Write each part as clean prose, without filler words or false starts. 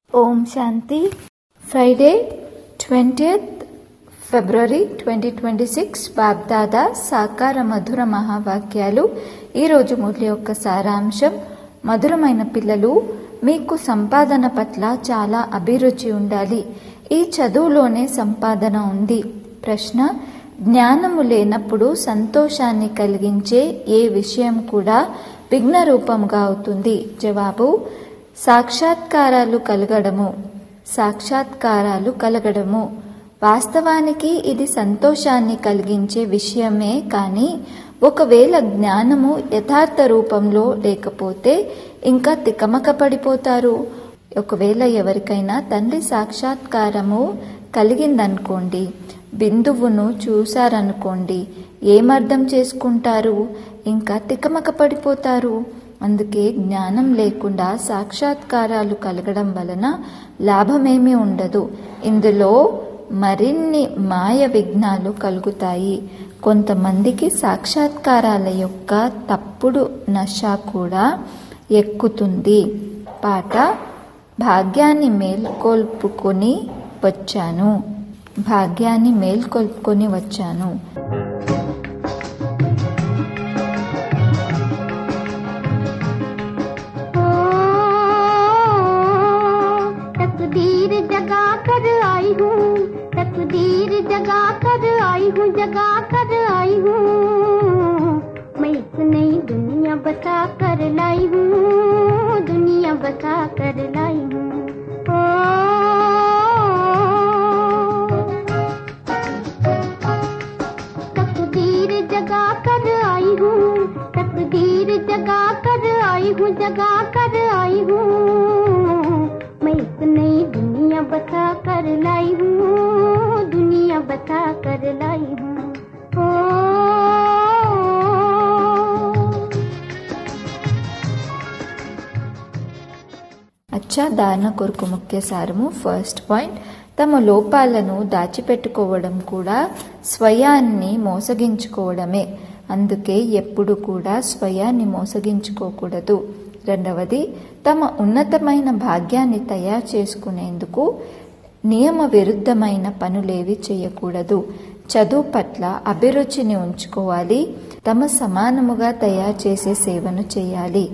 ఓం శాంతి. Friday 20th February 2026 BapDada సాకార మధుర మహావాక్యాలు. ఈరోజు మురళి యొక్క సారాంశం: మధురమైన పిల్లలు, మీకు సంపాదన పట్ల చాలా అభిరుచి ఉండాలి. ఈ చదువులోనే సంపాదన ఉంది. ప్రశ్న: జ్ఞానము లేనప్పుడు సంతోషాన్ని కలిగించే ఏ విషయం కూడా విఘ్న రూపంగా అవుతుంది. జవాబు: సాక్షాత్కారాలు కలగడము. వాస్తవానికి ఇది సంతోషాన్ని కలిగించే విషయమే, కానీ ఒకవేళ జ్ఞానము యథార్థ రూపంలో లేకపోతే ఇంకా తికమక పడిపోతారు. ఒకవేళ ఎవరికైనా తండ్రి సాక్షాత్కారము కలిగిందనుకోండి, బిందువును చూశారనుకోండి, ఏమర్థం చేసుకుంటారు? ఇంకా తికమక పడిపోతారు. అందుకే జ్ఞానం లేకుండా సాక్షాత్కారాలు కలగడం వలన లాభమేమీ ఉండదు. ఇందులో మరిన్ని మాయ విఘ్నాలు కలుగుతాయి. కొంతమందికి సాక్షాత్కారాల యొక్క తప్పుడు నష కూడా ఎక్కుతుంది. పాట: భాగ్యాన్ని మేల్కొల్పుకొని వచ్చాను. जगा कर आई हूँ, मैं एक नई दुनिया बसा कर लाई हूँ, दुनिया बसा कर लाई हूँ। तकदीर जगा कर आई हूँ, तकदीर जगा कर आई हूँ, जगा कर आई हूँ, मैं एक नई दुनिया बसा कर लाई हूँ, दुनिया बता कर लाई हूँ। అచ్చా దాన కొరకు ముఖ్య సారము. ఫస్ట్ పాయింట్: తమ లోపాలను దాచిపెట్టుకోవడం కూడా స్వయాన్ని మోసగించుకోవడమే. అందుకే ఎప్పుడు కూడా స్వయాన్ని మోసగించుకోకూడదు. రెండవది, తమ ఉన్నతమైన భాగ్యాన్ని తయారు చేసుకునేందుకు నియమ విరుద్ధమైన పనులేవి చేయకూడదు. చదువు పట్ల అభిరుచిని ఉంచుకోవాలి. తమ సమానముగా తయారు చేసే సేవను చేయాలి.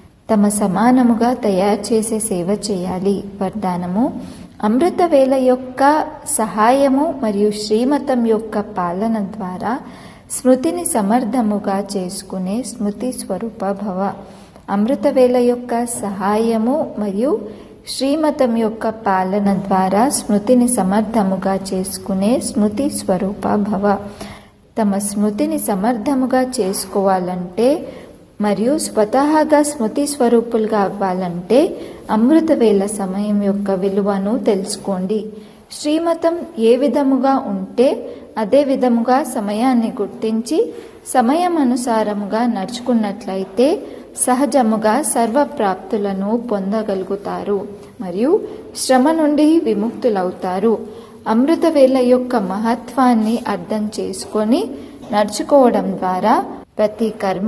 వరదానము: అమృతవేళ యొక్క సహాయము మరియు శ్రీమతం యొక్క పాలన ద్వారా స్మృతిని సమర్థముగా చేసుకునే స్మృతి స్వరూప భవ. అమృతవేళ యొక్క సహాయము మరియు శ్రీమతం యొక్క పాలన ద్వారా స్మృతిని సమర్థముగా చేసుకునే స్మృతి స్వరూప భవ. తమ స్మృతిని సమర్థముగా చేసుకోవాలంటే మరియు స్వతహాగా స్మృతి స్వరూపులుగా అవ్వాలంటే అమృతవేళ సమయం యొక్క విలువను తెలుసుకోండి. శ్రీమతం ఏ విధముగా ఉంటే అదే విధముగా సమయాన్ని గుర్తించి సమయం అనుసారముగా నడుచుకున్నట్లయితే సహజముగా సర్వప్రాప్తులను పొందగలుగుతారు మరియు శ్రమ నుండి విముక్తులవుతారు. అమృతవేళ యొక్క మహత్వాన్ని అర్థం చేసుకొని నడుచుకోవడం ద్వారా ప్రతి కర్మ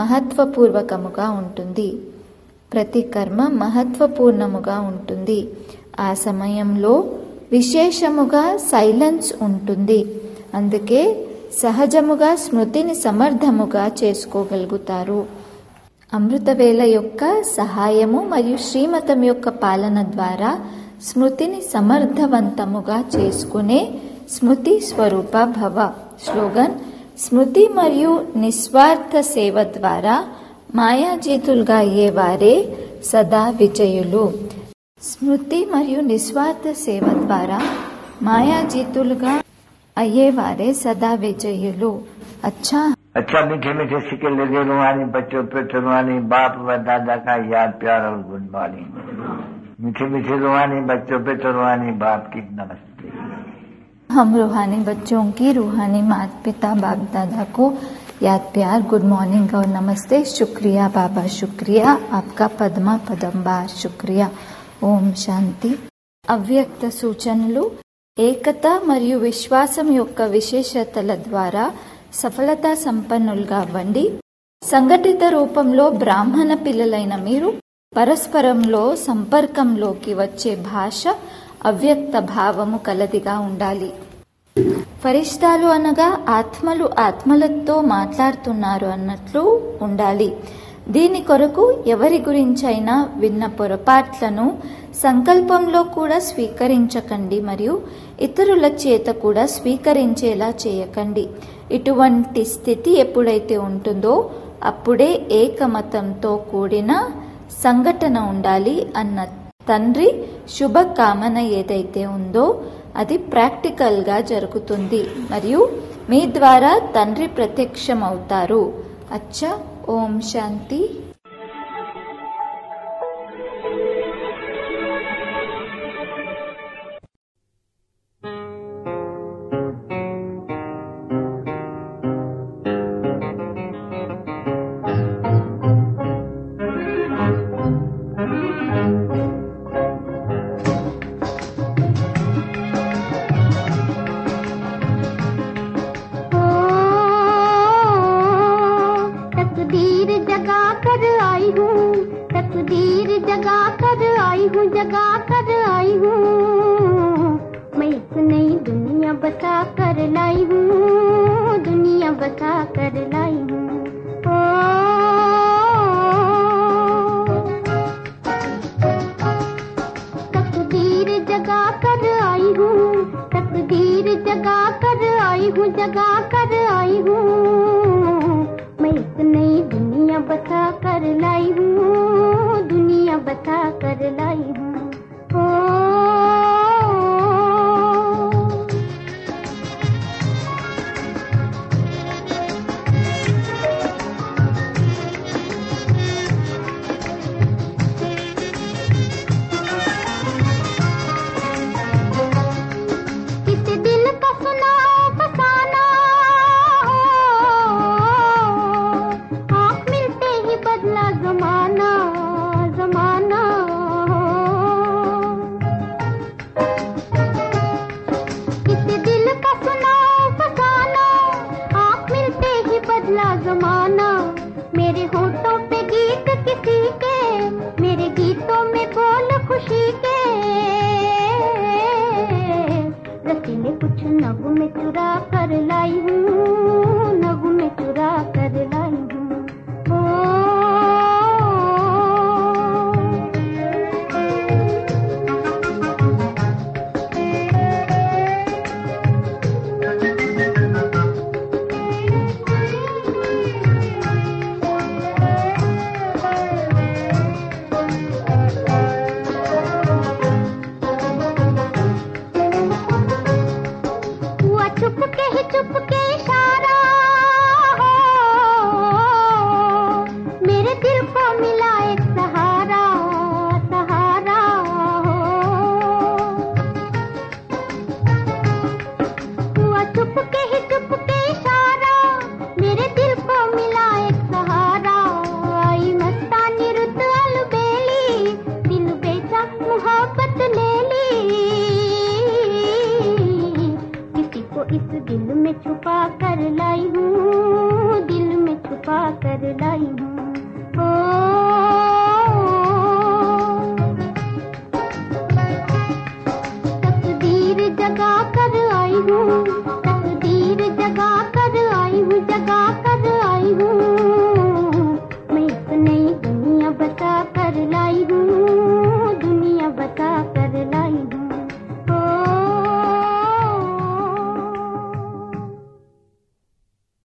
మహత్వపూర్ణముగా ఉంటుంది. ఆ సమయంలో విశేషముగా సైలెన్స్ ఉంటుంది. అందుకే సహజముగా స్మృతిని సమర్థముగా చేసుకోగలుగుతారు. అమృతవేళ యొక్క సహాయము మరియు శ్రీమతం యొక్క పాలన ద్వారా స్మృతిని సమర్థవంతముగా చేసుకునే స్మృతి స్వరూప భవ. స్లోగన్: స్మృతి మరియు నిస్వార్థ సేవ ద్వారా మాయాజీతులుగా అయ్యేవారే సదా విజయులు. స్మృతి మరియు నిస్వార్థ సేవ ద్వారా మాయాజీతులుగా అయ్యేవారే సదా విజయులు. अच्छा मीठे मीठे सिक्के लगे रूहानी बच्चों पे रूहानी बाप व दादा का याद प्यार और गुड मॉर्निंग। मीठे मीठे रूहानी बच्चों पे रूहानी बाप की नमस्ते। हम रूहानी बच्चों की रूहानी माता पिता बाप दादा को याद प्यार गुड मॉर्निंग और नमस्ते. शुक्रिया बाबा, शुक्रिया आपका पद्मा पदंबार, शुक्रिया. ఓం శాంతి. అవ్యక్త సూచనలు: ఏకత మరియు విశ్వాసం యొక్క విశేషతల ద్వారా సఫలతా సంపన్నులుగా అవ్వండి. సంఘటిత రూపంలో బ్రాహ్మణ పిల్లలైన మీరు పరస్పరంలో సంపర్కంలోకి వచ్చే భాష అవ్యక్త భావము కలదిగా ఉండాలి. ఫరిష్తాలు అనగా ఆత్మలు ఆత్మలతో మాట్లాడుతున్నారు అన్నట్లు ఉండాలి. దీని కొరకు ఎవరి గురించైనా విన్న పొరపాట్లను సంకల్పంలో కూడా స్వీకరించకండి మరియు ఇతరుల చేత కూడా స్వీకరించేలా చేయకండి. ఇటువంటి స్థితి ఎప్పుడైతే ఉంటుందో అప్పుడే ఏకమతంతో కూడిన సంఘటన ఉండాలి అన్న తండ్రి శుభకామన ఏదైతే ఉందో అది ప్రాక్టికల్గా జరుగుతుంది మరియు మీ ద్వారా తండ్రి ప్రత్యక్షమవుతారు. అచ్చా. ఓం శాంతి. जगा कर आई हूँ, मैं एक नई दुनिया बसा कर लाई हूँ, दुनिया बसा कर लाई हूँ. तकदीर जगा कर आई हूँ, तकदीर जगा कर आई हूँ, जगा कर आई हूँ, मैं एक नई दुनिया बसा कर लाई हूँ, दुनिया बसा कर लाई हूँ. मेरे होठों पे गीत किसी के, मेरे गीतों में बोल खुशी के, रसीले कुछ नगमे चुरा कर लाई हूँ, नगमे चुरा कर लाई हूँ. इस दिल में छुपा कर लाई हूँ, दिल में छुपा कर लाई हूँ.